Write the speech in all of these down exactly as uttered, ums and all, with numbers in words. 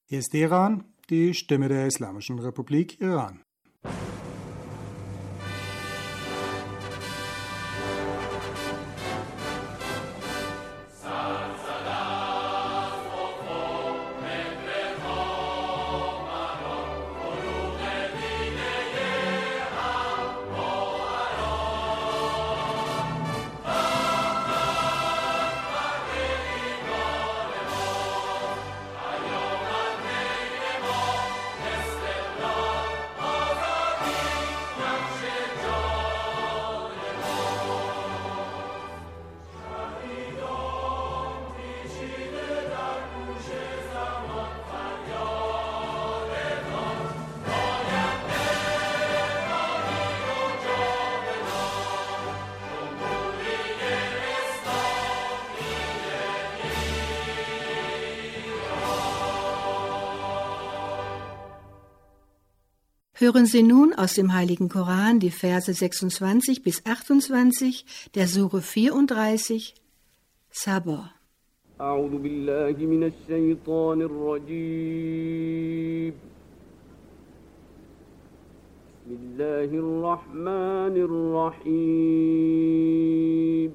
Hier ist Iran, die Stimme der Islamischen Republik Iran. Hören Sie nun aus dem Heiligen Koran die Verse sechsundzwanzig bis achtundzwanzig der Sure vierunddreißig, Sabah. أعوذ بالله من الشيطان الرجيم بسم الله الرحمن الرحيم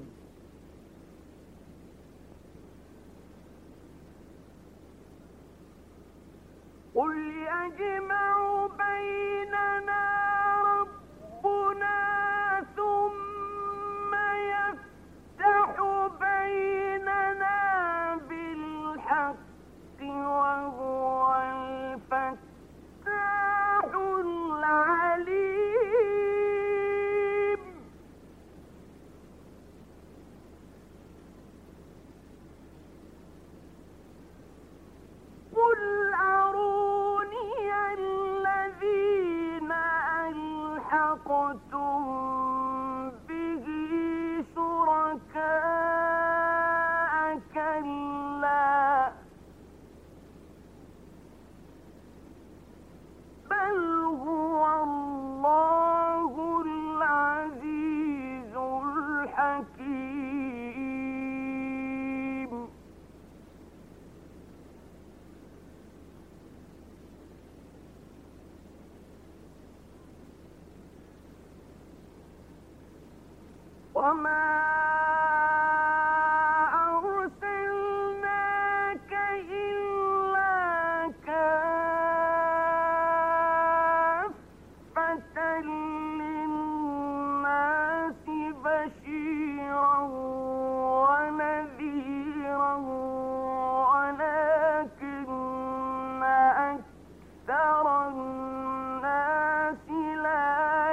قل يجمع بيننا ربنا ثم يفتح بيننا بالحق وهو الفتاح العليم قل ألحقتم به شركاء كلا بل هو الله العزيز الحكيم وما أرسلناك إلا كافة للناس بشيرا ونذيرا ولكن أكثر الناس لا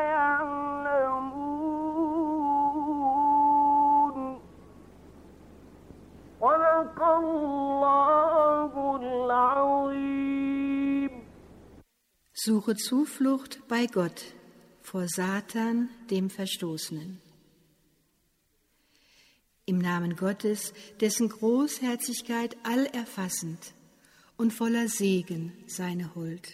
Suche Zuflucht bei Gott vor Satan, dem Verstoßenen. Im Namen Gottes, dessen Großherzigkeit allerfassend und voller Segen seine Huld.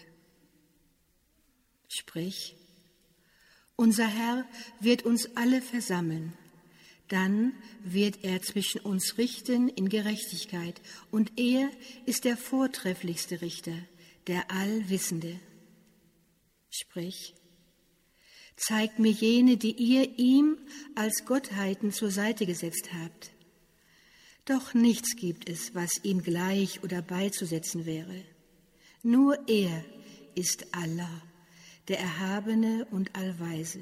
Sprich, unser Herr wird uns alle versammeln, dann wird er zwischen uns richten in Gerechtigkeit, und er ist der vortrefflichste Richter, der Allwissende. Sprich, zeigt mir jene, die ihr ihm als Gottheiten zur Seite gesetzt habt. Doch nichts gibt es, was ihm gleich oder beizusetzen wäre. Nur er ist Allah, der Erhabene und Allweise.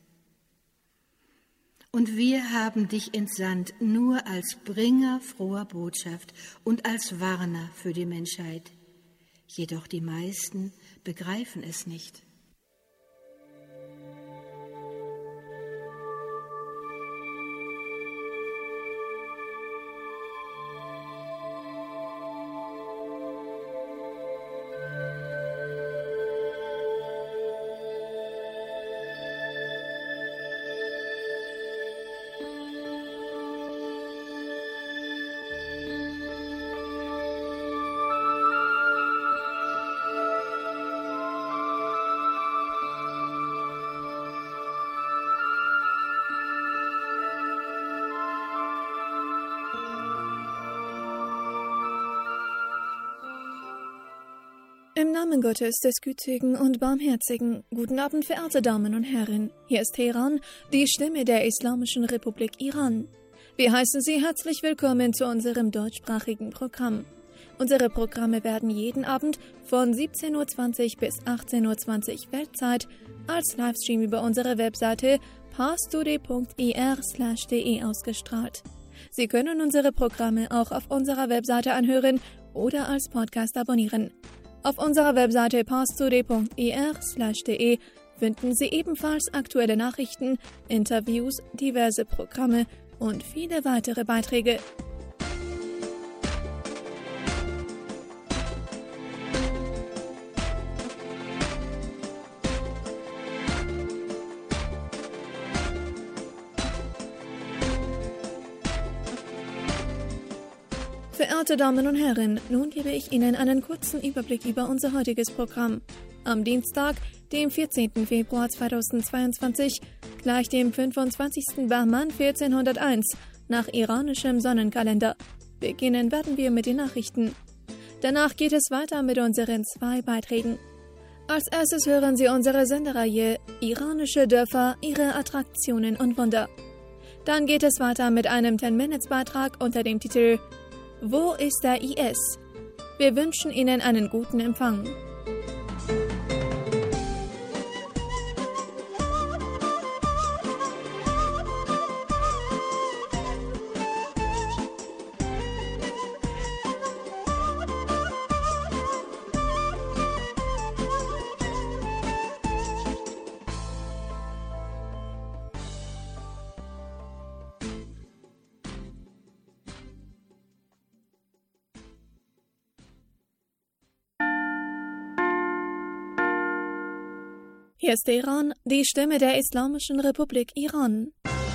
Und wir haben dich entsandt nur als Bringer froher Botschaft und als Warner für die Menschheit. Jedoch die meisten begreifen es nicht. Im Namen Gottes, des Gütigen und Barmherzigen, guten Abend, verehrte Damen und Herren. Hier ist Teheran, die Stimme der Islamischen Republik Iran. Wir heißen Sie herzlich willkommen zu unserem deutschsprachigen Programm. Unsere Programme werden jeden Abend von siebzehn Uhr zwanzig bis achtzehn Uhr zwanzig Weltzeit als Livestream über unsere Webseite parstoday punkt ir slash de ausgestrahlt. Sie können unsere Programme auch auf unserer Webseite anhören oder als Podcast abonnieren. Auf unserer Webseite parstoday punkt ir slash de finden Sie ebenfalls aktuelle Nachrichten, Interviews, diverse Programme und viele weitere Beiträge. Verehrte Damen und Herren, nun gebe ich Ihnen einen kurzen Überblick über unser heutiges Programm. Am Dienstag, dem vierzehnten Februar zweitausendzweiundzwanzig, gleich dem fünfundzwanzigsten Bahman vierzehnhunderteins, nach iranischem Sonnenkalender. Beginnen werden wir mit den Nachrichten. Danach geht es weiter mit unseren zwei Beiträgen. Als erstes hören Sie unsere Sendereihe Iranische Dörfer, ihre Attraktionen und Wunder. Dann geht es weiter mit einem zehn-Minutes-Beitrag unter dem Titel Wo ist der I S? Wir wünschen Ihnen einen guten Empfang. Hier ist Teheran, die Stimme der Islamischen Republik Iran.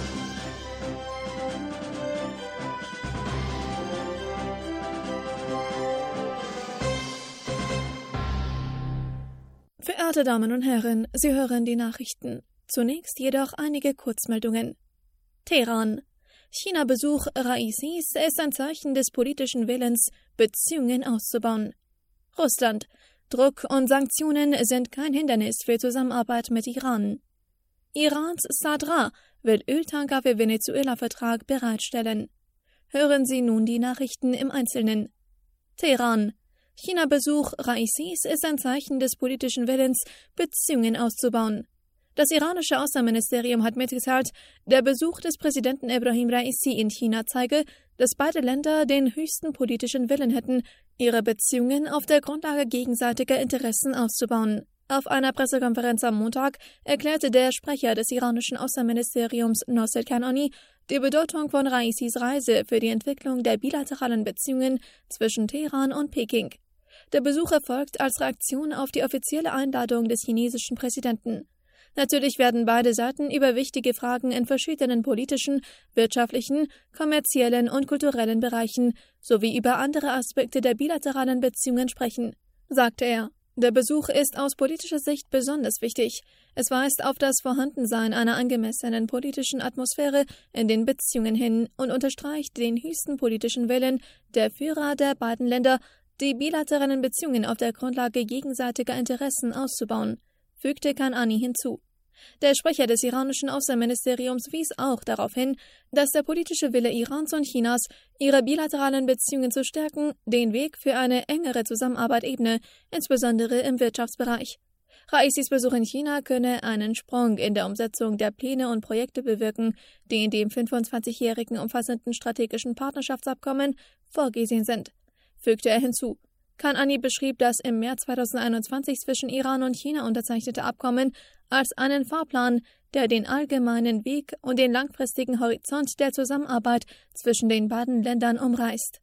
Verehrte Damen und Herren, Sie hören die Nachrichten. Zunächst jedoch einige Kurzmeldungen. Teheran. China-Besuch Raisis ist ein Zeichen des politischen Willens, Beziehungen auszubauen. Russland. Druck und Sanktionen sind kein Hindernis für Zusammenarbeit mit Iran. Irans Sadra will Öltanker für Venezuela-Vertrag bereitstellen. Hören Sie nun die Nachrichten im Einzelnen. Teheran. China-Besuch Raisis ist ein Zeichen des politischen Willens, Beziehungen auszubauen. Das iranische Außenministerium hat mitgeteilt, der Besuch des Präsidenten Ebrahim Raisi in China zeige, dass beide Länder den höchsten politischen Willen hätten, ihre Beziehungen auf der Grundlage gegenseitiger Interessen auszubauen. Auf einer Pressekonferenz am Montag erklärte der Sprecher des iranischen Außenministeriums Nosser Kanani die Bedeutung von Raisis Reise für die Entwicklung der bilateralen Beziehungen zwischen Teheran und Peking. Der Besuch erfolgt als Reaktion auf die offizielle Einladung des chinesischen Präsidenten. Natürlich werden beide Seiten über wichtige Fragen in verschiedenen politischen, wirtschaftlichen, kommerziellen und kulturellen Bereichen sowie über andere Aspekte der bilateralen Beziehungen sprechen, sagte er. Der Besuch ist aus politischer Sicht besonders wichtig. Es weist auf das Vorhandensein einer angemessenen politischen Atmosphäre in den Beziehungen hin und unterstreicht den höchsten politischen Willen der Führer der beiden Länder, die bilateralen Beziehungen auf der Grundlage gegenseitiger Interessen auszubauen, fügte Kanani hinzu. Der Sprecher des iranischen Außenministeriums wies auch darauf hin, dass der politische Wille Irans und Chinas, ihre bilateralen Beziehungen zu stärken, den Weg für eine engere Zusammenarbeit ebne, insbesondere im Wirtschaftsbereich. Raisis Besuch in China könne einen Sprung in der Umsetzung der Pläne und Projekte bewirken, die in dem fünfundzwanzigjährigen umfassenden strategischen Partnerschaftsabkommen vorgesehen sind, fügte er hinzu. Kanani beschrieb das im März zweitausendeinundzwanzig zwischen Iran und China unterzeichnete Abkommen als einen Fahrplan, der den allgemeinen Weg und den langfristigen Horizont der Zusammenarbeit zwischen den beiden Ländern umreißt.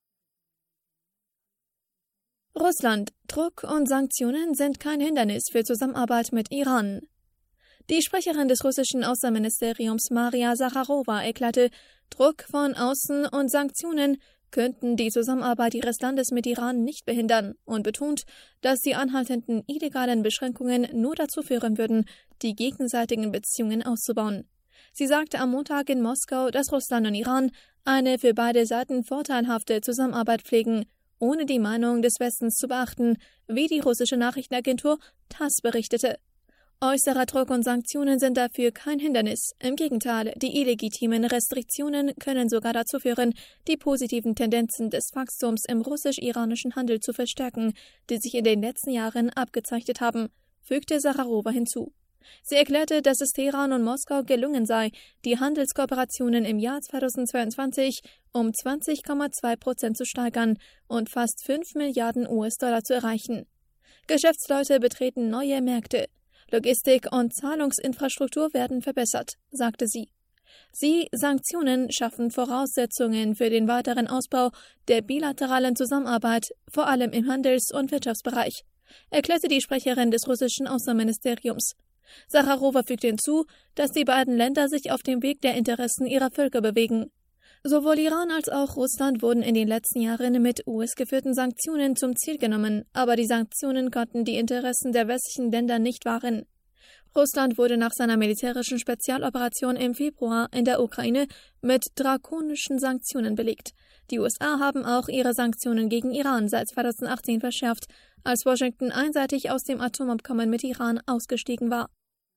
Russland. Druck und Sanktionen sind kein Hindernis für Zusammenarbeit mit Iran. Die Sprecherin des russischen Außenministeriums Maria Sacharowa erklärte, Druck von außen und Sanktionen könnten die Zusammenarbeit ihres Landes mit Iran nicht behindern und betont, dass die anhaltenden illegalen Beschränkungen nur dazu führen würden, die gegenseitigen Beziehungen auszubauen. Sie sagte am Montag in Moskau, dass Russland und Iran eine für beide Seiten vorteilhafte Zusammenarbeit pflegen ohne die Meinung des Westens zu beachten, wie die russische Nachrichtenagentur TASS berichtete. Äußerer Druck und Sanktionen sind dafür kein Hindernis. Im Gegenteil, die illegitimen Restriktionen können sogar dazu führen, die positiven Tendenzen des Wachstums im russisch-iranischen Handel zu verstärken, die sich in den letzten Jahren abgezeichnet haben, fügte Sacharowa hinzu. Sie erklärte, dass es Teheran und Moskau gelungen sei, die Handelskooperationen im Jahr zweitausendzweiundzwanzig um zwanzig Komma zwei Prozent zu steigern und fast fünf Milliarden U S-Dollar zu erreichen. Geschäftsleute betreten neue Märkte. Logistik und Zahlungsinfrastruktur werden verbessert, sagte sie. Sie, Sanktionen, schaffen Voraussetzungen für den weiteren Ausbau der bilateralen Zusammenarbeit, vor allem im Handels- und Wirtschaftsbereich, erklärte die Sprecherin des russischen Außenministeriums. Sacharowa fügte hinzu, dass die beiden Länder sich auf dem Weg der Interessen ihrer Völker bewegen. Sowohl Iran als auch Russland wurden in den letzten Jahren mit U S-geführten Sanktionen zum Ziel genommen, aber die Sanktionen konnten die Interessen der westlichen Länder nicht wahren. Russland wurde nach seiner militärischen Spezialoperation im Februar in der Ukraine mit drakonischen Sanktionen belegt. Die U S A haben auch ihre Sanktionen gegen Iran seit zweitausendachtzehn verschärft, als Washington einseitig aus dem Atomabkommen mit Iran ausgestiegen war.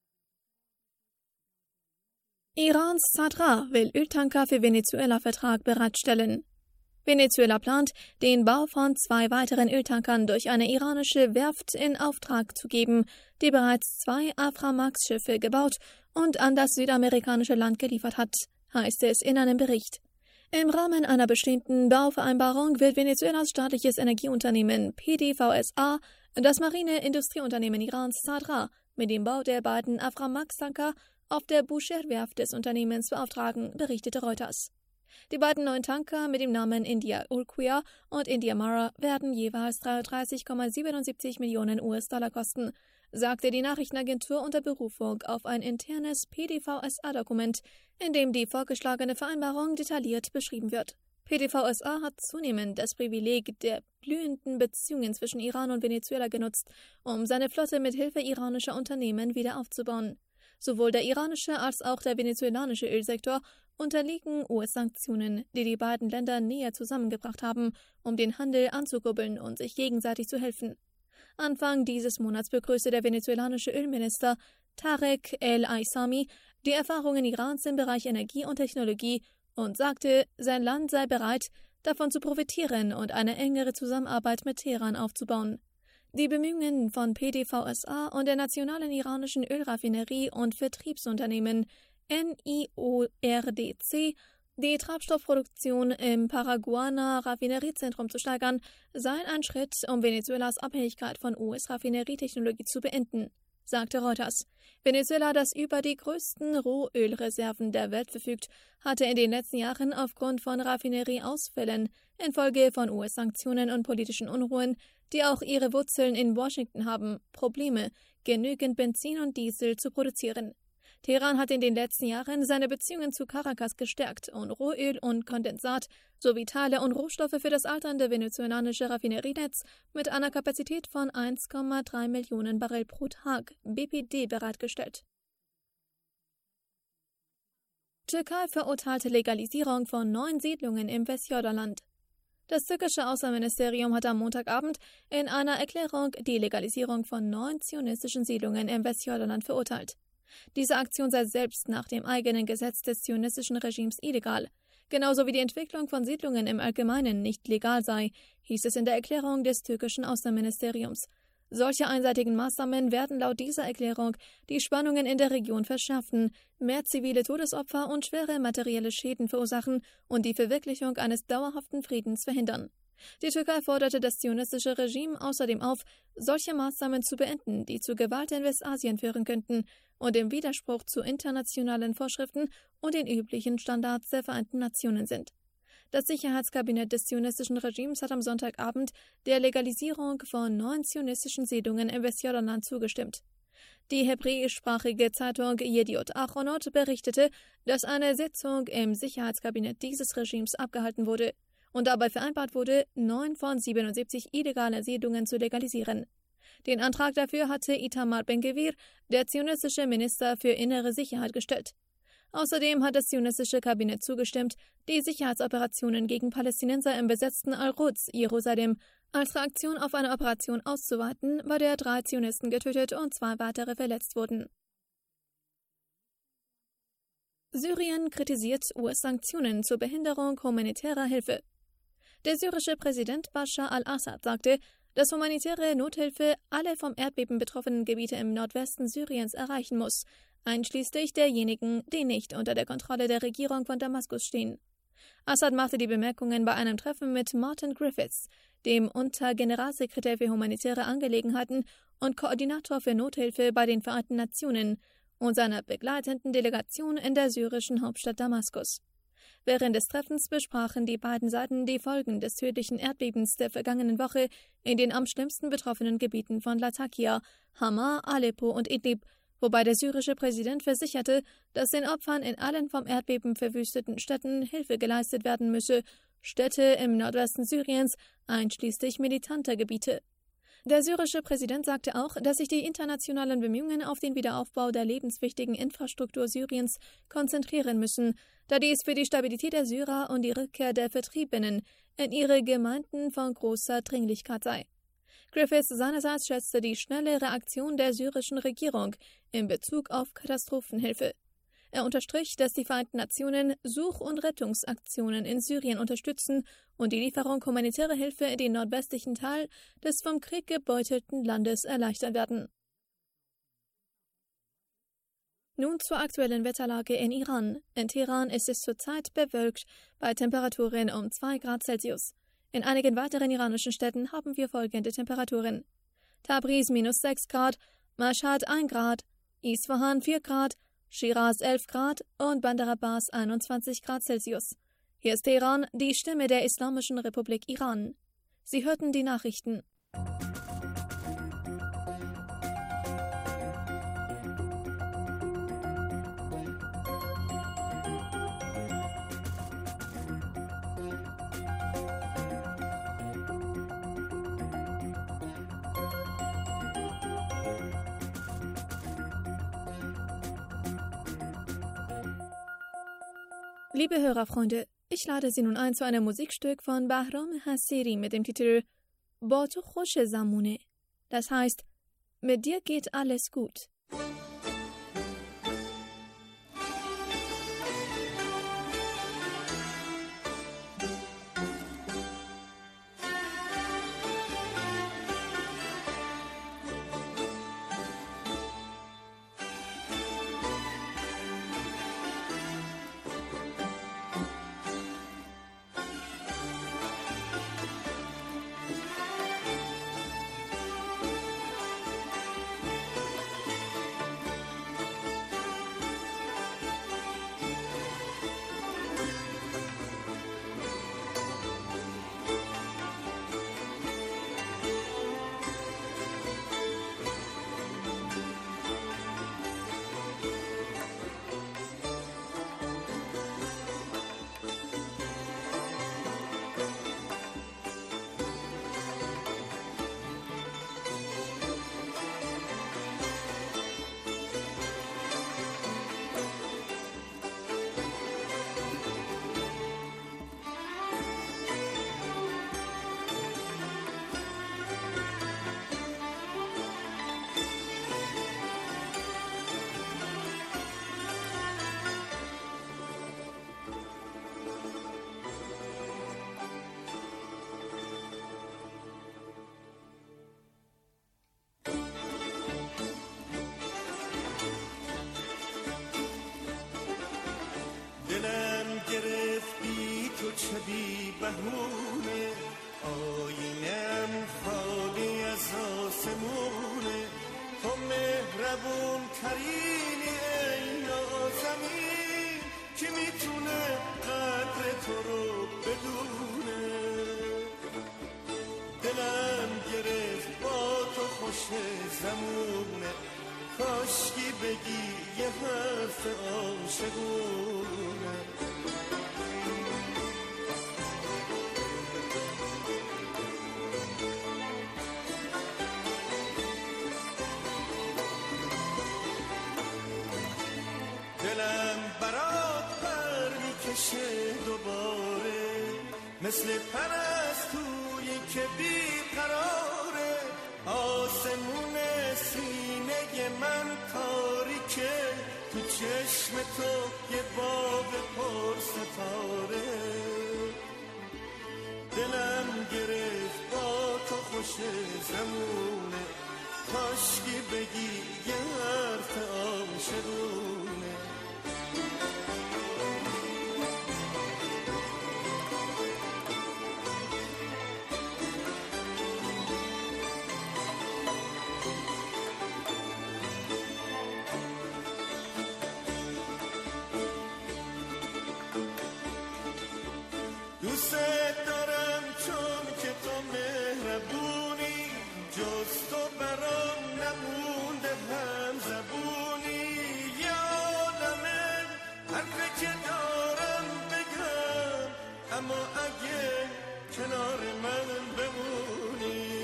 Irans Sadra will Öltanker für Venezuela-Vertrag bereitstellen. Venezuela plant, den Bau von zwei weiteren Öltankern durch eine iranische Werft in Auftrag zu geben, die bereits zwei Aframax-Schiffe gebaut und an das südamerikanische Land geliefert hat, heißt es in einem Bericht. Im Rahmen einer bestehenden Bauvereinbarung wird Venezuelas staatliches Energieunternehmen P D V S A das Marineindustrieunternehmen Irans Sadra mit dem Bau der beiden Aframax-Tanker auf der Bushehr-Werft des Unternehmens beauftragen, berichtete Reuters. Die beiden neuen Tanker mit dem Namen India Urquia und India Mara werden jeweils dreiunddreißig Komma siebenundsiebzig Millionen U S-Dollar kosten, sagte die Nachrichtenagentur unter Berufung auf ein internes P D V S A-Dokument, in dem die vorgeschlagene Vereinbarung detailliert beschrieben wird. P D V S A hat zunehmend das Privileg der blühenden Beziehungen zwischen Iran und Venezuela genutzt, um seine Flotte mit Hilfe iranischer Unternehmen wieder aufzubauen. Sowohl der iranische als auch der venezuelanische Ölsektor unterliegen U S-Sanktionen, die die beiden Länder näher zusammengebracht haben, um den Handel anzukurbeln und sich gegenseitig zu helfen. Anfang dieses Monats begrüßte der venezuelanische Ölminister Tarek El-Aissami die Erfahrungen Irans im Bereich Energie und Technologie und sagte, sein Land sei bereit, davon zu profitieren und eine engere Zusammenarbeit mit Teheran aufzubauen. Die Bemühungen von P D V S A und der nationalen iranischen Ölraffinerie- und Vertriebsunternehmen N I O R D C, die Treibstoffproduktion im Paraguaná-Raffineriezentrum zu steigern, seien ein Schritt, um Venezuelas Abhängigkeit von U S-Raffinerietechnologie zu beenden, sagte Reuters. Venezuela, das über die größten Rohölreserven der Welt verfügt, hatte in den letzten Jahren aufgrund von Raffinerieausfällen infolge von U S-Sanktionen und politischen Unruhen, die auch ihre Wurzeln in Washington haben, Probleme, genügend Benzin und Diesel zu produzieren. Teheran hat in den letzten Jahren seine Beziehungen zu Caracas gestärkt und Rohöl und Kondensat sowie Teile und Rohstoffe für das alternde venezolanische Raffinerienetz mit einer Kapazität von eins Komma drei Millionen Barrel pro Tag B P D bereitgestellt. Türkei verurteilte Legalisierung von neun Siedlungen im Westjordanland. Das türkische Außenministerium hat am Montagabend in einer Erklärung die Legalisierung von neun zionistischen Siedlungen im Westjordanland verurteilt. Diese Aktion sei selbst nach dem eigenen Gesetz des zionistischen Regimes illegal, genauso wie die Entwicklung von Siedlungen im Allgemeinen nicht legal sei, hieß es in der Erklärung des türkischen Außenministeriums. Solche einseitigen Maßnahmen werden laut dieser Erklärung die Spannungen in der Region verschärfen, mehr zivile Todesopfer und schwere materielle Schäden verursachen und die Verwirklichung eines dauerhaften Friedens verhindern. Die Türkei forderte das zionistische Regime außerdem auf, solche Maßnahmen zu beenden, die zu Gewalt in Westasien führen könnten und im Widerspruch zu internationalen Vorschriften und den üblichen Standards der Vereinten Nationen sind. Das Sicherheitskabinett des zionistischen Regimes hat am Sonntagabend der Legalisierung von neun zionistischen Siedlungen im Westjordanland zugestimmt. Die hebräischsprachige Zeitung Yediot Achronot berichtete, dass eine Sitzung im Sicherheitskabinett dieses Regimes abgehalten wurde und dabei vereinbart wurde, neun von siebenundsiebzig illegale Siedlungen zu legalisieren. Den Antrag dafür hatte Itamar Ben-Gvir, der zionistische Minister für innere Sicherheit, gestellt. Außerdem hat das zionistische Kabinett zugestimmt, die Sicherheitsoperationen gegen Palästinenser im besetzten Al-Quds, Jerusalem, als Reaktion auf eine Operation auszuweiten, bei der drei Zionisten getötet und zwei weitere verletzt wurden. Syrien kritisiert U S-Sanktionen zur Behinderung humanitärer Hilfe. Der syrische Präsident Bashar al-Assad sagte, dass humanitäre Nothilfe alle vom Erdbeben betroffenen Gebiete im Nordwesten Syriens erreichen muss, einschließlich derjenigen, die nicht unter der Kontrolle der Regierung von Damaskus stehen. Assad machte die Bemerkungen bei einem Treffen mit Martin Griffiths, dem Untergeneralsekretär für humanitäre Angelegenheiten und Koordinator für Nothilfe bei den Vereinten Nationen, und seiner begleitenden Delegation in der syrischen Hauptstadt Damaskus. Während des Treffens besprachen die beiden Seiten die Folgen des tödlichen Erdbebens der vergangenen Woche in den am schlimmsten betroffenen Gebieten von Latakia, Hama, Aleppo und Idlib, wobei der syrische Präsident versicherte, dass den Opfern in allen vom Erdbeben verwüsteten Städten Hilfe geleistet werden müsse, Städte im Nordwesten Syriens, einschließlich militanter Gebiete. Der syrische Präsident sagte auch, dass sich die internationalen Bemühungen auf den Wiederaufbau der lebenswichtigen Infrastruktur Syriens konzentrieren müssen, da dies für die Stabilität der Syrer und die Rückkehr der Vertriebenen in ihre Gemeinden von großer Dringlichkeit sei. Griffiths seinerseits schätzte die schnelle Reaktion der syrischen Regierung in Bezug auf Katastrophenhilfe. Er unterstrich, dass die Vereinten Nationen Such- und Rettungsaktionen in Syrien unterstützen und die Lieferung humanitärer Hilfe in den nordwestlichen Teil des vom Krieg gebeutelten Landes erleichtern werden. Nun zur aktuellen Wetterlage in Iran. In Teheran ist es zurzeit bewölkt bei Temperaturen um zwei Grad Celsius. In einigen weiteren iranischen Städten haben wir folgende Temperaturen: Tabriz minus sechs Grad, Mashhad ein Grad, Isfahan vier Grad, Shiraz elf Grad und Bandar Abbas einundzwanzig Grad Celsius. Hier ist Teheran, die Stimme der Islamischen Republik Iran. Sie hörten die Nachrichten. Liebe Hörerfreunde, ich lade Sie nun ein zu einem Musikstück von Bahram Hassiri mit dem Titel Ba to khosh zamune. Das heißt, mit dir geht alles gut. چه بی بهونه آینم خالی از آسمونه تو مهربون ترینی ای نازمین که میتونه قدر تو رو بدونه دلم گرفت با تو خوش زمونه کاشکی بگی یه حرف عاشقونه دلم برای که بیقراره، آسمون سینه من تاریکه، تو چشم تو یه باب پر ستاره. دلم گرفت با تو خوش زمونه، کاشکی بگی یه حرف عاشقونه. دوست دارم چون که تو مهربونی، جز تو برام نمونده هم زبونی. یادمه حرفی که دارم بگم، اما اگه کنار من بمونی.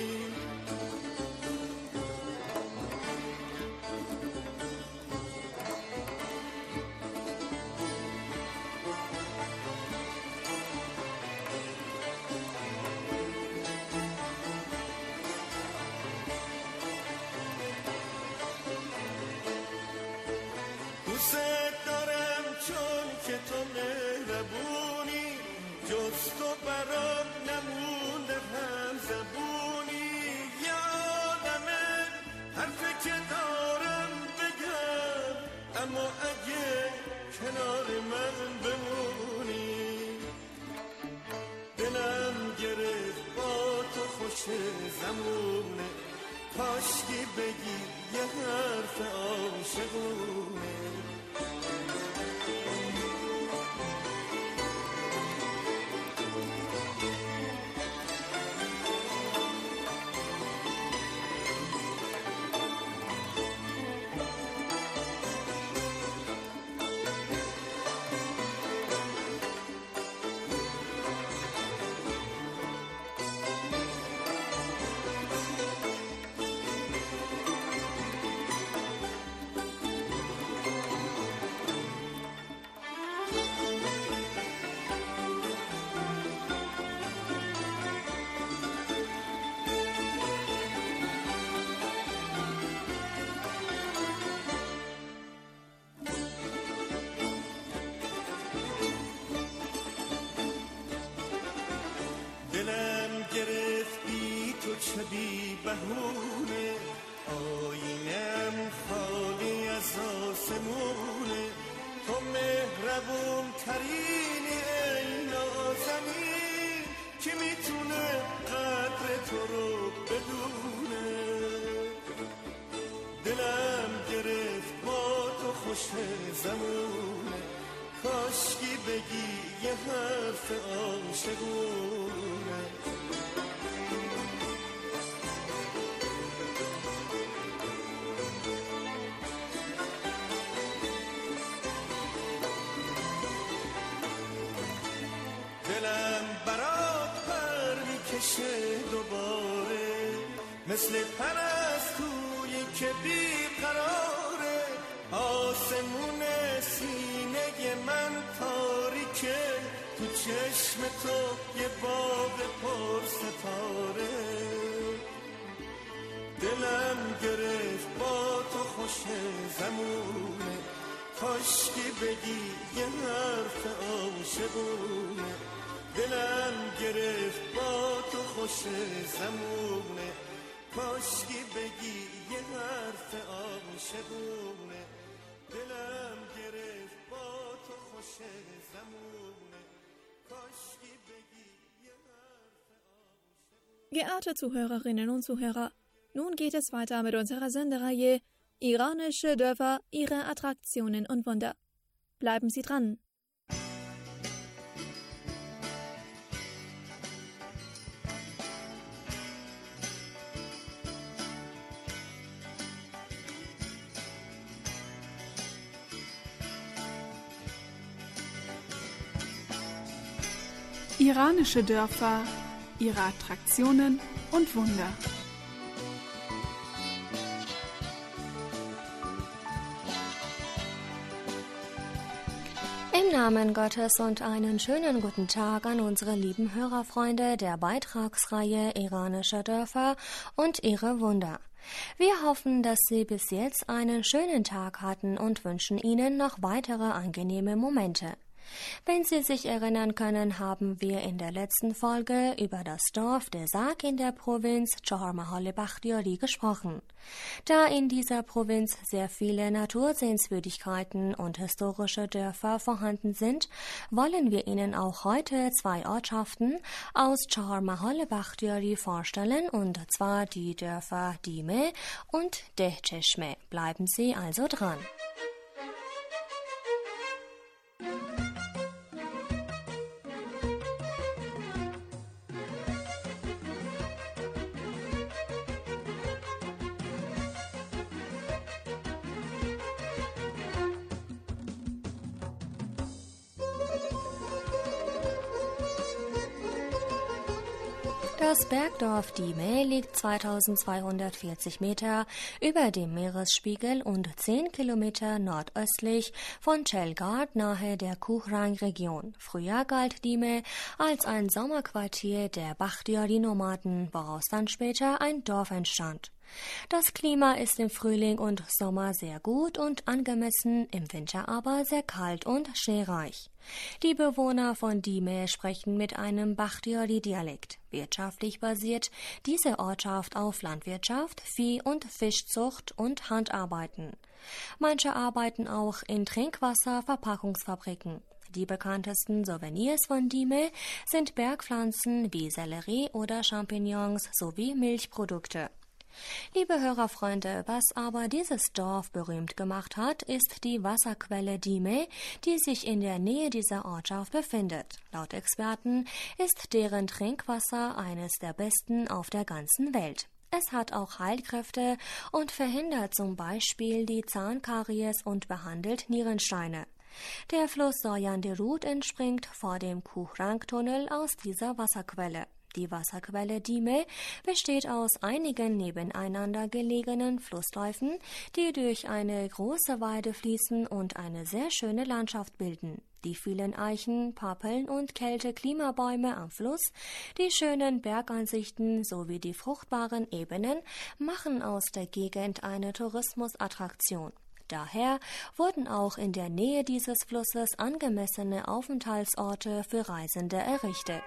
دوست دارم چون که تو مهربونی، جز تو برام نمونده هم زبونی. یادمه حرفی که دارم بگم، اما اگه کنار من بمونی. دلم گرفت با تو خوش زمونه، کاشکی بگی یه حرف عاشقونه. دلم گرفتی تو چه بی بهونه، آینم خالی از آسمونه. تو مهربون ترینی ای نازنین، که میتونه قدر تو رو بدونه. دلم گرفت با تو خوش زمونه، کاشکی بگی یه حرف عاشقونه. دلم برات پر میکشه دوباره، مثل پرستویی که بیقراره. آسمون سینه من تاریکه، تو چشم تو یه باب پر ستاره. دلم گرفت با تو خوش زمونه، کاشکی بگی یه حرف عاشقونه. دلم گرفت با تو خوش زمونه، کاشکی بگی یه حرف عاشقونه. دلم گرفت با تو خوش زمونه، کاشکی بگی یه حرف عاشقونه. Geehrte Zuhörerinnen und Zuhörer, nun geht es weiter mit unserer Sendereihe Iranische Dörfer, ihre Attraktionen und Wunder. Bleiben Sie dran! Iranische Dörfer, ihre Attraktionen und Wunder. Im Namen Gottes und einen schönen guten Tag an unsere lieben Hörerfreunde der Beitragsreihe Iranische Dörfer und ihre Wunder. Wir hoffen, dass Sie bis jetzt einen schönen Tag hatten und wünschen Ihnen noch weitere angenehme Momente. Wenn Sie sich erinnern können, haben wir in der letzten Folge über das Dorf Desak in der Provinz Chahar Mahal Bakhtiari gesprochen. Da in dieser Provinz sehr viele Natursehenswürdigkeiten und historische Dörfer vorhanden sind, wollen wir Ihnen auch heute zwei Ortschaften aus Chahar Mahal Bakhtiari vorstellen, und zwar die Dörfer Dime und Dehcheshme. Bleiben Sie also dran. Das Bergdorf Dime liegt zweitausendzweihundertvierzig Meter über dem Meeresspiegel und zehn Kilometer nordöstlich von Chelgard nahe der Kuhrang-Region. Früher galt Dime als ein Sommerquartier der Bakhtiari-Nomaden, woraus dann später ein Dorf entstand. Das Klima ist im Frühling und Sommer sehr gut und angemessen, im Winter aber sehr kalt und schneereich. Die Bewohner von Dime sprechen mit einem Bakhtiari-Dialekt. Wirtschaftlich basiert diese Ortschaft auf Landwirtschaft, Vieh- und Fischzucht und Handarbeiten. Manche arbeiten auch in Trinkwasserverpackungsfabriken. Die bekanntesten Souvenirs von Dime sind Bergpflanzen wie Sellerie oder Champignons sowie Milchprodukte. Liebe Hörerfreunde, was aber dieses Dorf berühmt gemacht hat, ist die Wasserquelle Dime, die sich in der Nähe dieser Ortschaft befindet. Laut Experten ist deren Trinkwasser eines der besten auf der ganzen Welt. Es hat auch Heilkräfte und verhindert zum Beispiel die Zahnkaries und behandelt Nierensteine. Der Fluss Soyanderud entspringt vor dem Kuhrang-Tunnel aus dieser Wasserquelle. Die Wasserquelle Dime besteht aus einigen nebeneinander gelegenen Flussläufen, die durch eine große Weide fließen und eine sehr schöne Landschaft bilden. Die vielen Eichen, Pappeln und Kälte-Klimabäume am Fluss, die schönen Bergansichten sowie die fruchtbaren Ebenen machen aus der Gegend eine Tourismusattraktion. Daher wurden auch in der Nähe dieses Flusses angemessene Aufenthaltsorte für Reisende errichtet.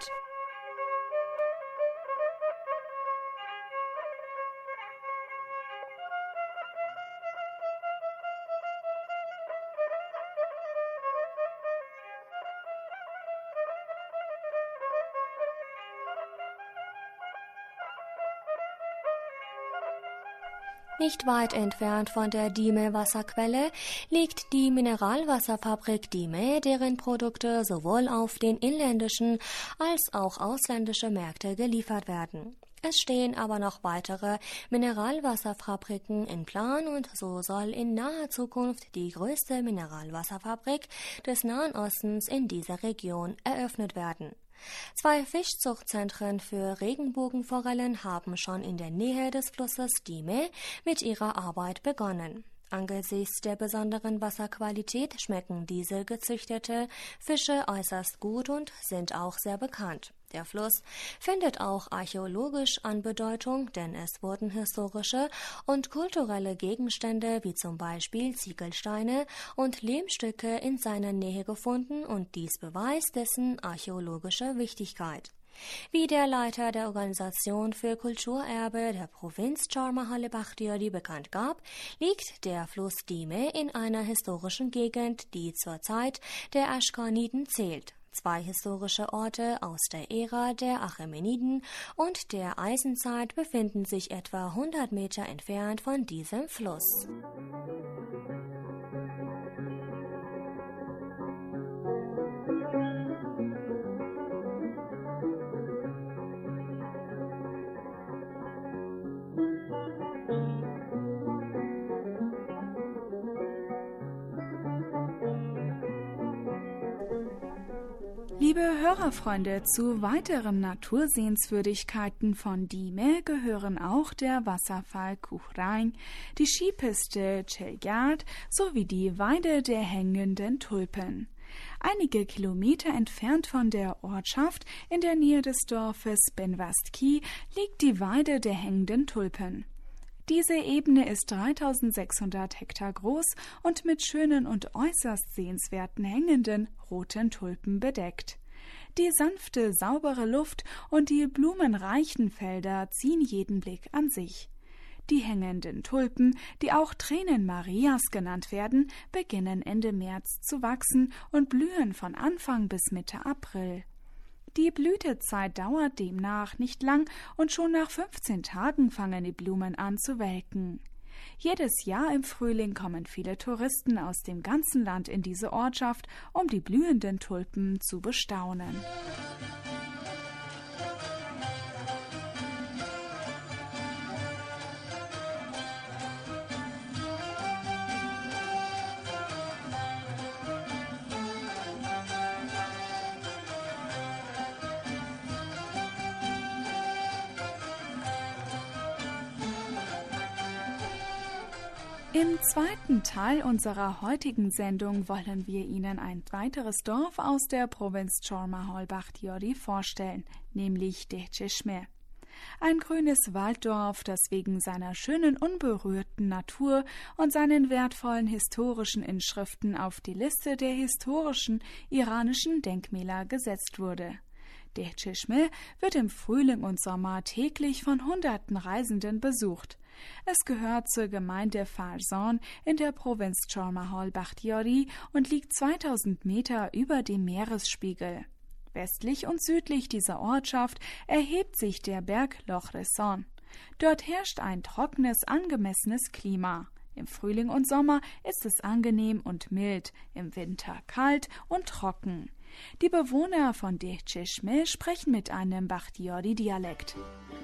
Nicht weit entfernt von der Dime-Wasserquelle liegt die Mineralwasserfabrik Dime, deren Produkte sowohl auf den inländischen als auch ausländische Märkte geliefert werden. Es stehen aber noch weitere Mineralwasserfabriken in Plan und so soll in naher Zukunft die größte Mineralwasserfabrik des Nahen Ostens in dieser Region eröffnet werden. Zwei Fischzuchtzentren für Regenbogenforellen haben schon in der Nähe des Flusses Dime mit ihrer Arbeit begonnen. Angesichts der besonderen Wasserqualität schmecken diese gezüchtete Fische äußerst gut und sind auch sehr bekannt. Der Fluss findet auch archäologisch an Bedeutung, denn es wurden historische und kulturelle Gegenstände wie zum Beispiel Ziegelsteine und Lehmstücke in seiner Nähe gefunden und dies beweist dessen archäologische Wichtigkeit. Wie der Leiter der Organisation für Kulturerbe der Provinz Chahar Mahal Bakhtiari bekannt gab, liegt der Fluss Dime in einer historischen Gegend, die zur Zeit der Aschkaniden zählt. Zwei historische Orte aus der Ära der Achämeniden und der Eisenzeit befinden sich etwa hundert Meter entfernt von diesem Fluss. Liebe Hörerfreunde, zu weiteren Natursehenswürdigkeiten von Dime gehören auch der Wasserfall Kuhrang, die Skipiste Chelgard sowie die Weide der hängenden Tulpen. Einige Kilometer entfernt von der Ortschaft, in der Nähe des Dorfes Benvastki, liegt die Weide der hängenden Tulpen. Diese Ebene ist dreitausendsechshundert Hektar groß und mit schönen und äußerst sehenswerten hängenden roten Tulpen bedeckt. Die sanfte, saubere Luft und die blumenreichen Felder ziehen jeden Blick an sich. Die hängenden Tulpen, die auch Tränen Marias genannt werden, beginnen Ende März zu wachsen und blühen von Anfang bis Mitte April. Die Blütezeit dauert demnach nicht lang und schon nach fünfzehn Tagen fangen die Blumen an zu welken. Jedes Jahr im Frühling kommen viele Touristen aus dem ganzen Land in diese Ortschaft, um die blühenden Tulpen zu bestaunen. Im zweiten Teil unserer heutigen Sendung wollen wir Ihnen ein weiteres Dorf aus der Provinz Çorumlu-Bakhtiari vorstellen, nämlich Dehçeşme. Ein grünes Walddorf, das wegen seiner schönen, unberührten Natur und seinen wertvollen historischen Inschriften auf die Liste der historischen iranischen Denkmäler gesetzt wurde. Dehçeşme wird im Frühling und Sommer täglich von hunderten Reisenden besucht. Es gehört zur Gemeinde Farzan in der Provinz Çorumlu-Bakhtiari und liegt zweitausend Meter über dem Meeresspiegel. Westlich und südlich dieser Ortschaft erhebt sich der Berg Lochresan. Dort herrscht ein trockenes, angemessenes Klima. Im Frühling und Sommer ist es angenehm und mild, im Winter kalt und trocken. Die Bewohner von Dehçeşme sprechen mit einem Bakhtiari-Dialekt.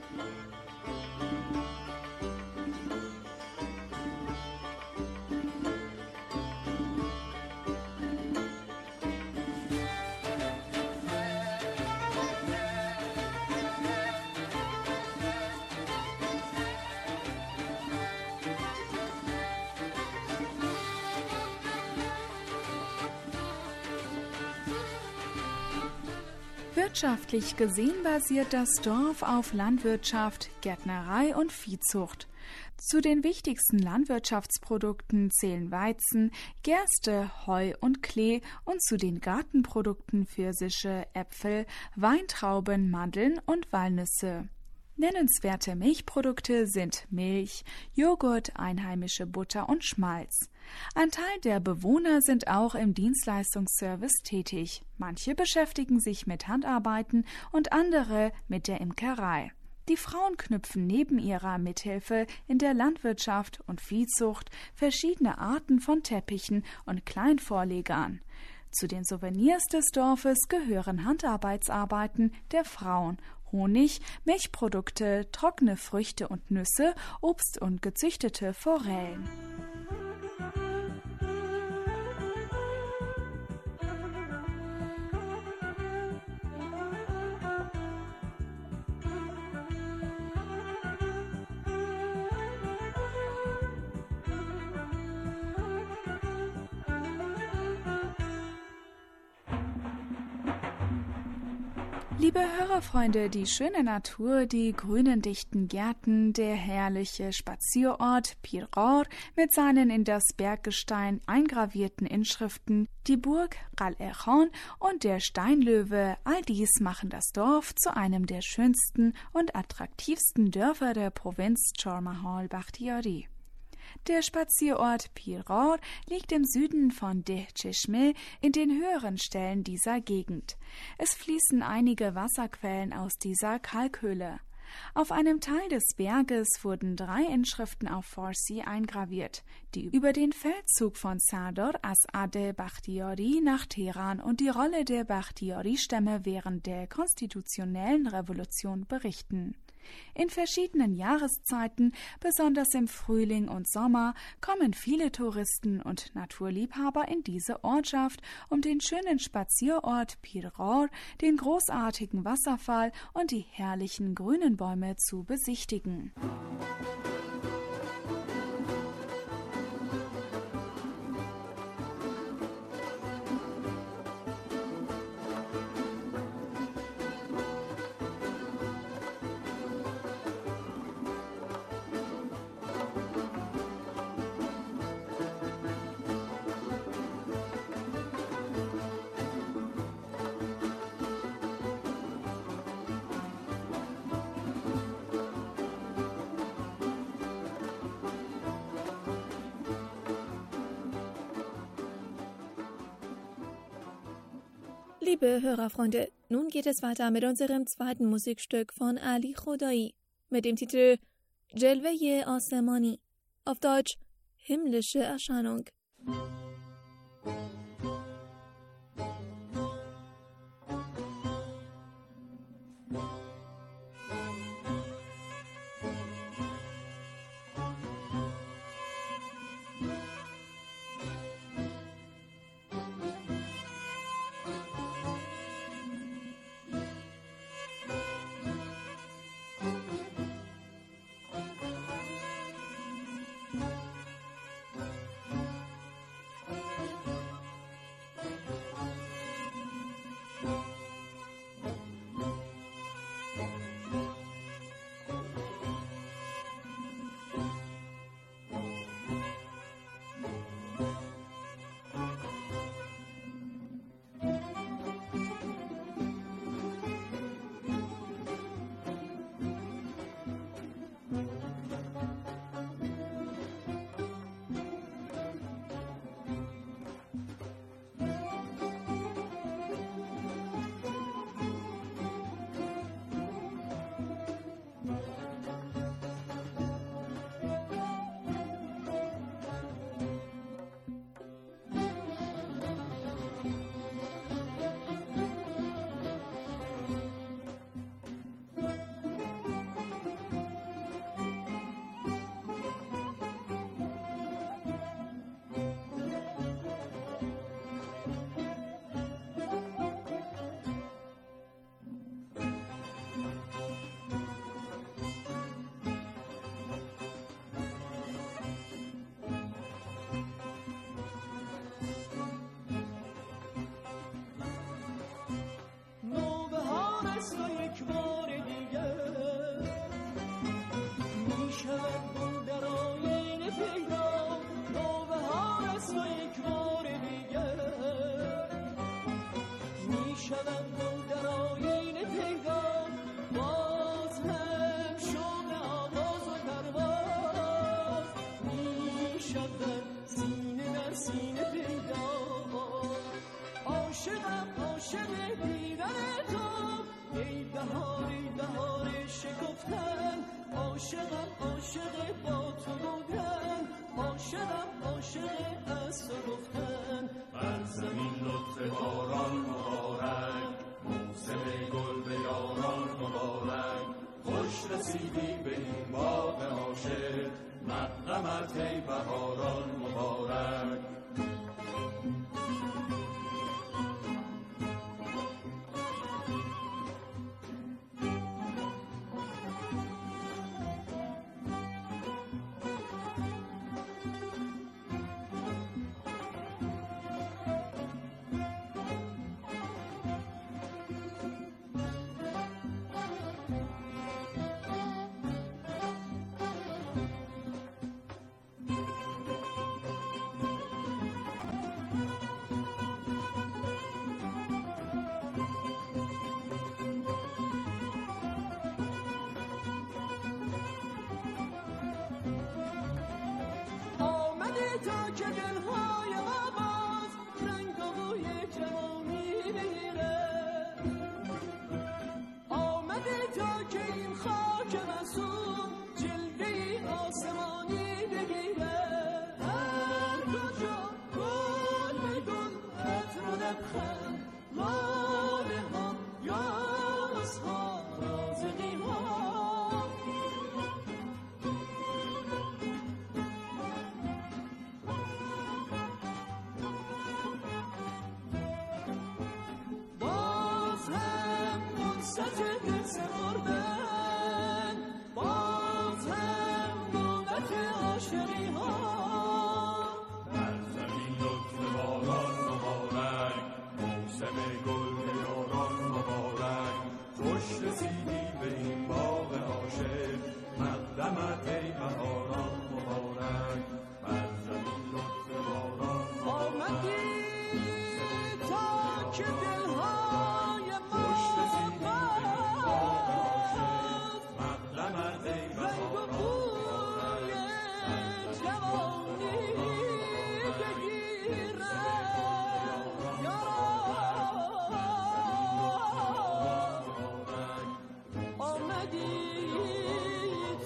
Wirtschaftlich gesehen basiert das Dorf auf Landwirtschaft, Gärtnerei und Viehzucht. Zu den wichtigsten Landwirtschaftsprodukten zählen Weizen, Gerste, Heu und Klee und zu den Gartenprodukten Pfirsiche, Äpfel, Weintrauben, Mandeln und Walnüsse. Nennenswerte Milchprodukte sind Milch, Joghurt, einheimische Butter und Schmalz. Ein Teil der Bewohner sind auch im Dienstleistungsservice tätig. Manche beschäftigen sich mit Handarbeiten und andere mit der Imkerei. Die Frauen knüpfen neben ihrer Mithilfe in der Landwirtschaft und Viehzucht verschiedene Arten von Teppichen und Kleinvorlegern. Zu den Souvenirs des Dorfes gehören Handarbeitsarbeiten der Frauen, Honig, Milchprodukte, trockene Früchte und Nüsse, Obst und gezüchtete Forellen. Liebe Hörerfreunde, die schöne Natur, die grünen dichten Gärten, der herrliche Spazierort Pir Ghor mit seinen in das Berggestein eingravierten Inschriften, die Burg Qal'e Khan und der Steinlöwe, all dies machen das Dorf zu einem der schönsten und attraktivsten Dörfer der Provinz Çorumlu-Bakhtiari. Der Spazierort Pir Ghor liegt im Süden von Dehçeşme in den höheren Stellen dieser Gegend. Es fließen einige Wasserquellen aus dieser Kalkhöhle. Auf einem Teil des Berges wurden drei Inschriften auf Farsi eingraviert, die über den Feldzug von Sardar As'ad Bakhtiari nach Teheran und die Rolle der Bakhtiari-Stämme während der konstitutionellen Revolution berichten. In verschiedenen Jahreszeiten, besonders im Frühling und Sommer, kommen viele Touristen und Naturliebhaber in diese Ortschaft, um den schönen Spazierort Pir Ghor, den großartigen Wasserfall und die herrlichen grünen Bäume zu besichtigen. Liebe Hörerfreunde, nun geht es weiter mit unserem zweiten Musikstück von Ali Khodai mit dem Titel Jelwe-i Asamani, auf Deutsch himmlische Erscheinung.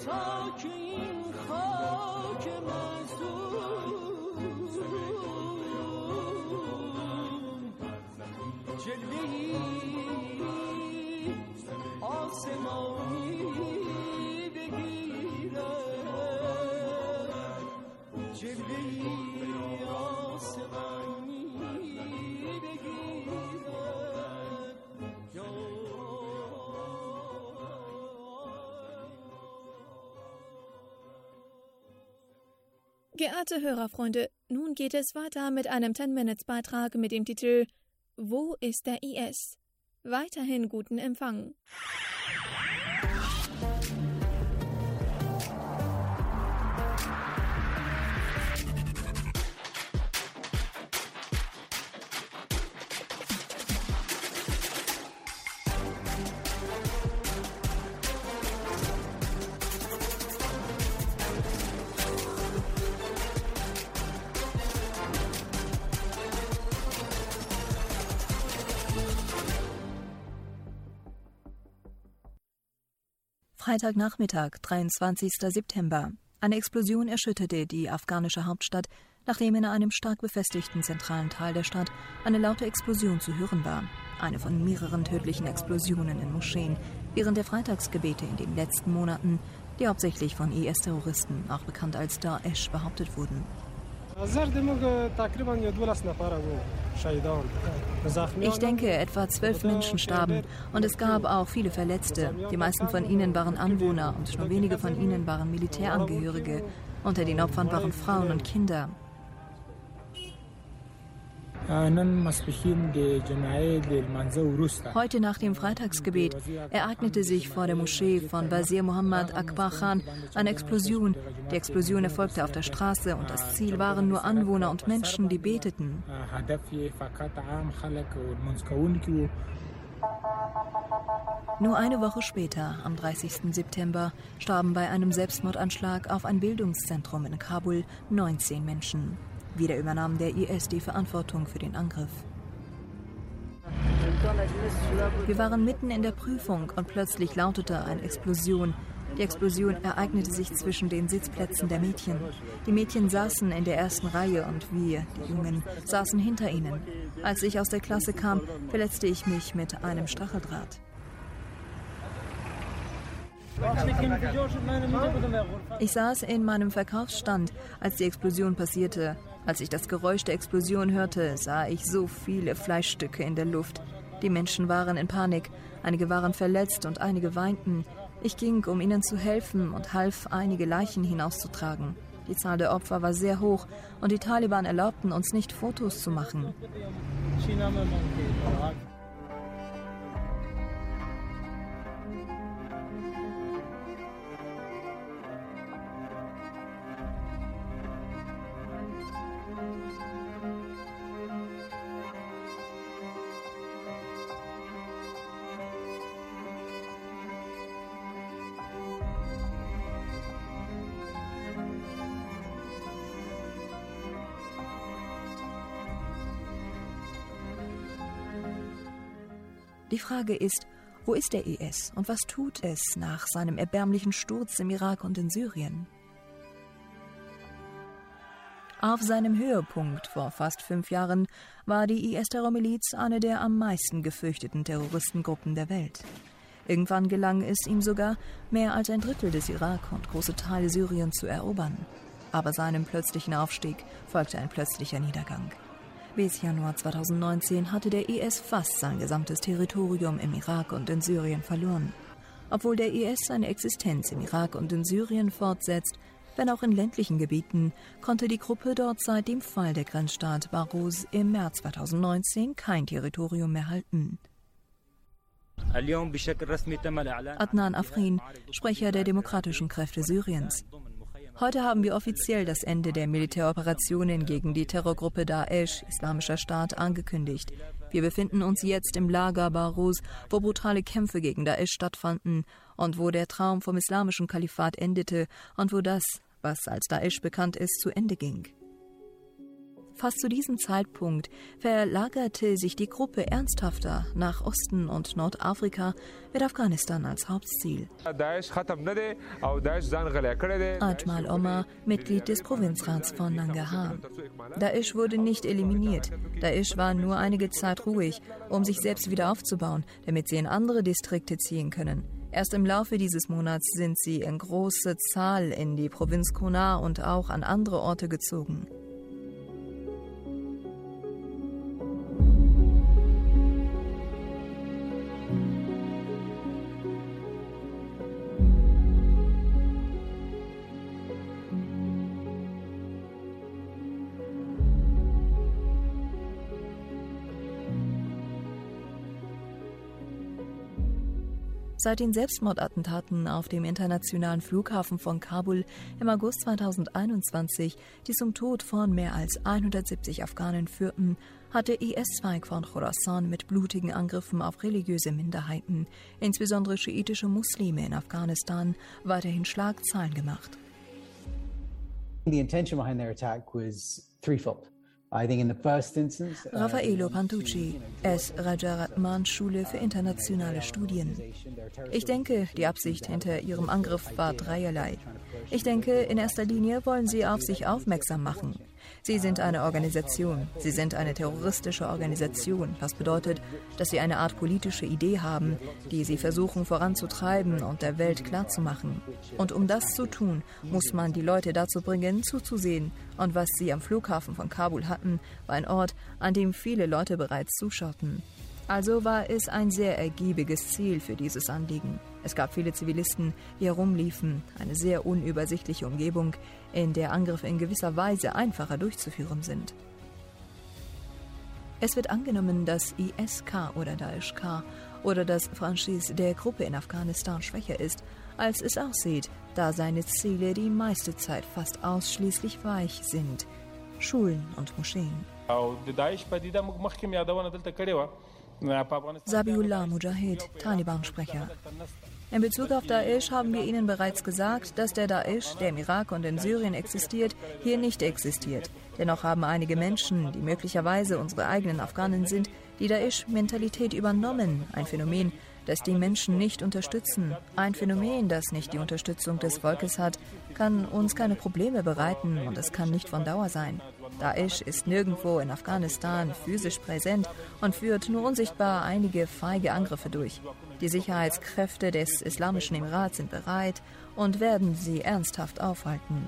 Geehrte Hörerfreunde, nun geht es weiter mit einem zehn-Minutes-Beitrag mit dem Titel »Wo ist der I S?« Weiterhin guten Empfang. Freitagnachmittag, dreiundzwanzigster September. Eine Explosion erschütterte die afghanische Hauptstadt, nachdem in einem stark befestigten zentralen Teil der Stadt eine laute Explosion zu hören war. Eine von mehreren tödlichen Explosionen in Moscheen während der Freitagsgebete in den letzten Monaten, die hauptsächlich von I S-Terroristen, auch bekannt als Daesh, behauptet wurden. Ich denke, etwa zwölf Menschen starben und es gab auch viele Verletzte. Die meisten von ihnen waren Anwohner und nur wenige von ihnen waren Militärangehörige. Unter den Opfern waren Frauen und Kinder. Heute nach dem Freitagsgebet ereignete sich vor der Moschee von Wazir Muhammad Akbar Khan eine Explosion. Die Explosion erfolgte auf der Straße und das Ziel waren nur Anwohner und Menschen, die beteten. Nur eine Woche später, am dreißigsten September, starben bei einem Selbstmordanschlag auf ein Bildungszentrum in Kabul neunzehn Menschen. Wieder übernahm der I S die Verantwortung für den Angriff. Wir waren mitten in der Prüfung und plötzlich lautete eine Explosion. Die Explosion ereignete sich zwischen den Sitzplätzen der Mädchen. Die Mädchen saßen in der ersten Reihe und wir, die Jungen, saßen hinter ihnen. Als ich aus der Klasse kam, verletzte ich mich mit einem Stacheldraht. Ich saß in meinem Verkaufsstand, als die Explosion passierte. Als ich das Geräusch der Explosion hörte, sah ich so viele Fleischstücke in der Luft. Die Menschen waren in Panik, einige waren verletzt und einige weinten. Ich ging, um ihnen zu helfen und half, einige Leichen hinauszutragen. Die Zahl der Opfer war sehr hoch und die Taliban erlaubten uns nicht, Fotos zu machen. Die Frage ist, wo ist der I S und was tut es nach seinem erbärmlichen Sturz im Irak und in Syrien? Auf seinem Höhepunkt vor fast fünf Jahren war die I S-Terrormiliz eine der am meisten gefürchteten Terroristengruppen der Welt. Irgendwann gelang es ihm sogar, mehr als ein Drittel des Irak und große Teile Syriens zu erobern. Aber seinem plötzlichen Aufstieg folgte ein plötzlicher Niedergang. Bis Januar zweitausendneunzehn hatte der I S fast sein gesamtes Territorium im Irak und in Syrien verloren. Obwohl der I S seine Existenz im Irak und in Syrien fortsetzt, wenn auch in ländlichen Gebieten, konnte die Gruppe dort seit dem Fall der Grenzstaat Baghuz im März zweitausendneunzehn kein Territorium mehr halten. Adnan Afrin, Sprecher der Demokratischen Kräfte Syriens. Heute haben wir offiziell das Ende der Militäroperationen gegen die Terrorgruppe Daesh, Islamischer Staat, angekündigt. Wir befinden uns jetzt im Lager Baghuz, wo brutale Kämpfe gegen Daesh stattfanden und wo der Traum vom islamischen Kalifat endete und wo das, was als Daesh bekannt ist, zu Ende ging. Fast zu diesem Zeitpunkt verlagerte sich die Gruppe ernsthafter nach Osten und Nordafrika mit Afghanistan als Hauptziel. Ajmal Omar, Mitglied des Provinzrats von Nangarhar. Daesh wurde nicht eliminiert. Daesh war nur einige Zeit ruhig, um sich selbst wieder aufzubauen, damit sie in andere Distrikte ziehen können. Erst im Laufe dieses Monats sind sie in großer Zahl in die Provinz Kunar und auch an andere Orte gezogen. Seit den Selbstmordattentaten auf dem internationalen Flughafen von Kabul im August zweitausendeinundzwanzig, die zum Tod von mehr als hundertsiebzig Afghanen führten, hat der I S-Zweig von Khorasan mit blutigen Angriffen auf religiöse Minderheiten, insbesondere schiitische Muslime in Afghanistan, weiterhin Schlagzeilen gemacht. The intention behind their attack was threefold. Raffaello Pantucci, S. Rajaratnam Schule für internationale Studien. Ich denke, die Absicht hinter ihrem Angriff war dreierlei. Ich denke, in erster Linie wollen sie auf sich aufmerksam machen. Sie sind eine Organisation. Sie sind eine terroristische Organisation, was bedeutet, dass sie eine Art politische Idee haben, die sie versuchen voranzutreiben und der Welt klarzumachen. Und um das zu tun, muss man die Leute dazu bringen, zuzusehen. Und was sie am Flughafen von Kabul hatten, war ein Ort, an dem viele Leute bereits zuschauten. Also war es ein sehr ergiebiges Ziel für dieses Anliegen. Es gab viele Zivilisten, die herumliefen, eine sehr unübersichtliche Umgebung, in der Angriffe in gewisser Weise einfacher durchzuführen sind. Es wird angenommen, dass I S K oder Daesh-K oder das Franchise der Gruppe in Afghanistan schwächer ist, als es aussieht, da seine Ziele die meiste Zeit fast ausschließlich weich sind: Schulen und Moscheen. Zabiullah Mujahid, Taliban-Sprecher. In Bezug auf Daesh haben wir Ihnen bereits gesagt, dass der Daesh, der im Irak und in Syrien existiert, hier nicht existiert. Dennoch haben einige Menschen, die möglicherweise unsere eigenen Afghanen sind, die Daesh-Mentalität übernommen. Ein Phänomen, das die Menschen nicht unterstützen. Ein Phänomen, das nicht die Unterstützung des Volkes hat, kann uns keine Probleme bereiten und es kann nicht von Dauer sein. Daesh ist nirgendwo in Afghanistan physisch präsent und führt nur unsichtbar einige feige Angriffe durch. Die Sicherheitskräfte des Islamischen Emirats sind bereit und werden sie ernsthaft aufhalten.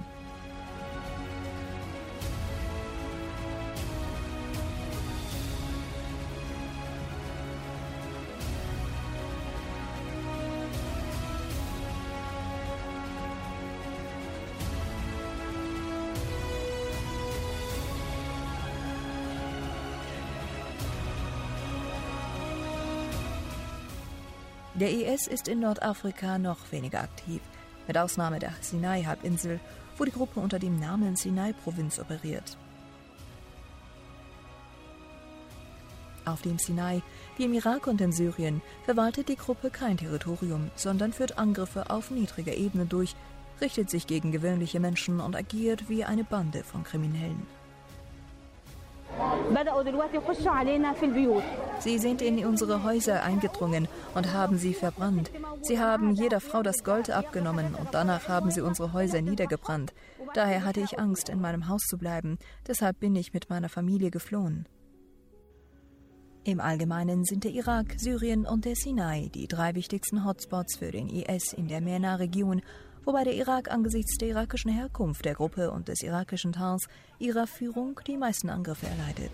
Der I S ist in Nordafrika noch weniger aktiv, mit Ausnahme der Sinai-Halbinsel, wo die Gruppe unter dem Namen Sinai-Provinz operiert. Auf dem Sinai, wie im Irak und in Syrien, verwaltet die Gruppe kein Territorium, sondern führt Angriffe auf niedriger Ebene durch, richtet sich gegen gewöhnliche Menschen und agiert wie eine Bande von Kriminellen. Sie sind in unsere Häuser eingedrungen und haben sie verbrannt. Sie haben jeder Frau das Gold abgenommen und danach haben sie unsere Häuser niedergebrannt. Daher hatte ich Angst, in meinem Haus zu bleiben. Deshalb bin ich mit meiner Familie geflohen. Im Allgemeinen sind der Irak, Syrien und der Sinai die drei wichtigsten Hotspots für den I S in der MENA-Region, wobei der Irak angesichts der irakischen Herkunft der Gruppe und des irakischen Teils ihrer Führung die meisten Angriffe erleidet.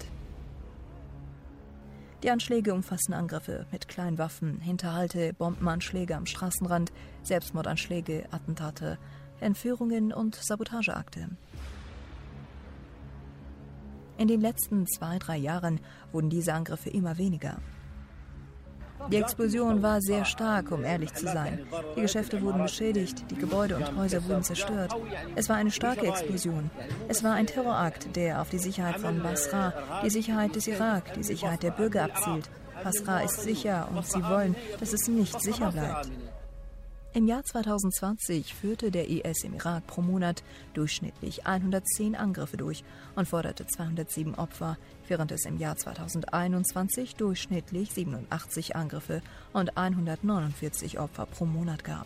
Die Anschläge umfassen Angriffe mit Kleinwaffen, Hinterhalte, Bombenanschläge am Straßenrand, Selbstmordanschläge, Attentate, Entführungen und Sabotageakte. In den letzten zwei, drei Jahren wurden diese Angriffe immer weniger. Die Explosion war sehr stark, um ehrlich zu sein. Die Geschäfte wurden beschädigt, die Gebäude und Häuser wurden zerstört. Es war eine starke Explosion. Es war ein Terrorakt, der auf die Sicherheit von Basra, die Sicherheit des Irak, die Sicherheit der Bürger abzielt. Basra ist sicher und sie wollen, dass es nicht sicher bleibt. Im Jahr zweitausendzwanzig führte der I S im Irak pro Monat durchschnittlich hundertzehn Angriffe durch und forderte zweihundertsieben Opfer, während es im Jahr zweitausendeinundzwanzig durchschnittlich siebenundachtzig Angriffe und hundertneunundvierzig Opfer pro Monat gab.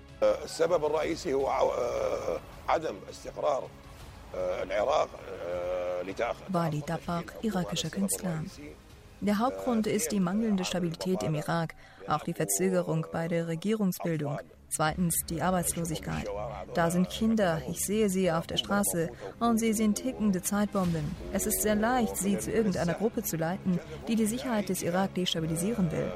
Wali Dabak, irakischer Künstler. Der Hauptgrund ist die mangelnde Stabilität im Irak, auch die Verzögerung bei der Regierungsbildung. Zweitens die Arbeitslosigkeit. Da sind Kinder, ich sehe sie auf der Straße, und sie sind tickende Zeitbomben. Es ist sehr leicht, sie zu irgendeiner Gruppe zu leiten, die die Sicherheit des Irak destabilisieren will.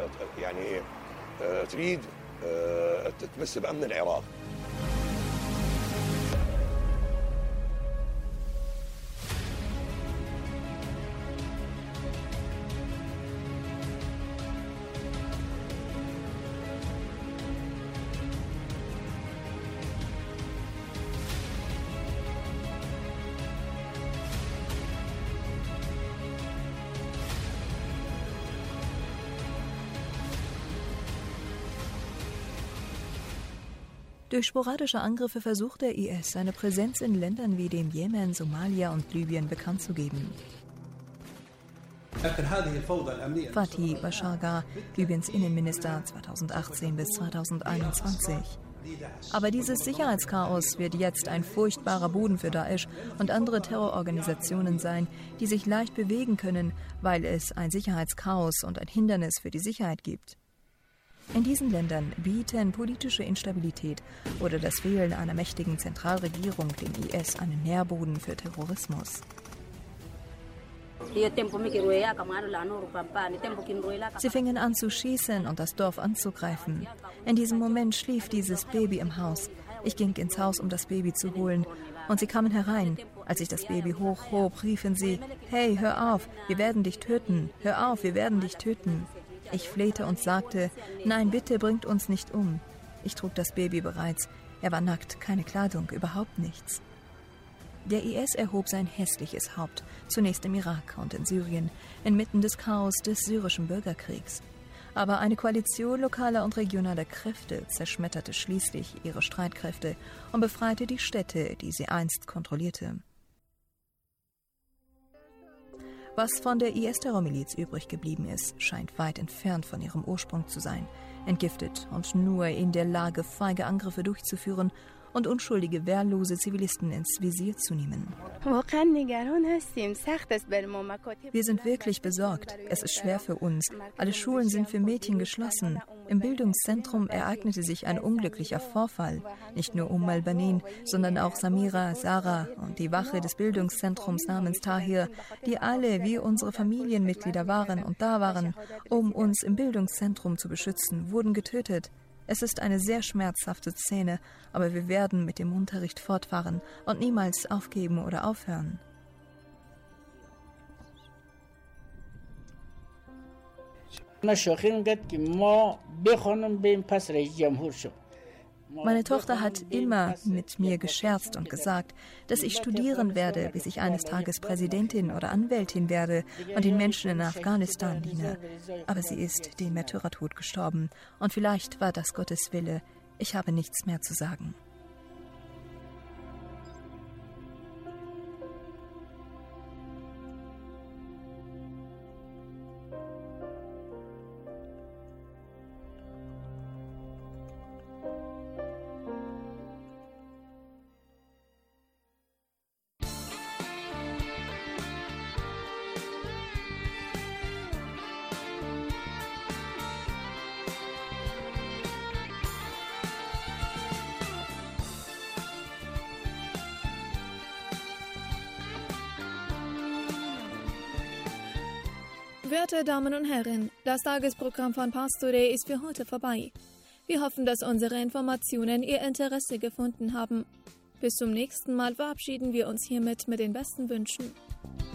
Durch sporadische Angriffe versucht der I S, seine Präsenz in Ländern wie dem Jemen, Somalia und Libyen bekannt zu geben. Fathi Bashagha, Libyens Innenminister zweitausendachtzehn bis zweitausendeinundzwanzig. Aber dieses Sicherheitschaos wird jetzt ein furchtbarer Boden für Daesh und andere Terrororganisationen sein, die sich leicht bewegen können, weil es ein Sicherheitschaos und ein Hindernis für die Sicherheit gibt. In diesen Ländern bieten politische Instabilität oder das Fehlen einer mächtigen Zentralregierung dem I S einen Nährboden für Terrorismus. Sie fingen an zu schießen und das Dorf anzugreifen. In diesem Moment schlief dieses Baby im Haus. Ich ging ins Haus, um das Baby zu holen. Und sie kamen herein. Als ich das Baby hochhob, riefen sie, »Hey, hör auf, wir werden dich töten. Hör auf, wir werden dich töten.« Ich flehte und sagte, »Nein, bitte bringt uns nicht um.« Ich trug das Baby bereits. Er war nackt, keine Kleidung, überhaupt nichts. Der I S erhob sein hässliches Haupt, zunächst im Irak und in Syrien, inmitten des Chaos des syrischen Bürgerkriegs. Aber eine Koalition lokaler und regionaler Kräfte zerschmetterte schließlich ihre Streitkräfte und befreite die Städte, die sie einst kontrollierte. Was von der I S-Terrormiliz übrig geblieben ist, scheint weit entfernt von ihrem Ursprung zu sein, entgiftet und nur in der Lage, feige Angriffe durchzuführen und unschuldige, wehrlose Zivilisten ins Visier zu nehmen. Wir sind wirklich besorgt. Es ist schwer für uns. Alle Schulen sind für Mädchen geschlossen. Im Bildungszentrum ereignete sich ein unglücklicher Vorfall. Nicht nur Umm al-Banin, sondern auch Samira, Sarah und die Wache des Bildungszentrums namens Tahir, die alle wie unsere Familienmitglieder waren und da waren, um uns im Bildungszentrum zu beschützen, wurden getötet. Es ist eine sehr schmerzhafte Szene, aber wir werden mit dem Unterricht fortfahren und niemals aufgeben oder aufhören. Meine Tochter hat immer mit mir gescherzt und gesagt, dass ich studieren werde, bis ich eines Tages Präsidentin oder Anwältin werde und den Menschen in Afghanistan diene. Aber sie ist den Märtyrertod gestorben und vielleicht war das Gottes Wille. Ich habe nichts mehr zu sagen. Werte Damen und Herren, das Tagesprogramm von Pars Today ist für heute vorbei. Wir hoffen, dass unsere Informationen Ihr Interesse gefunden haben. Bis zum nächsten Mal verabschieden wir uns hiermit mit den besten Wünschen.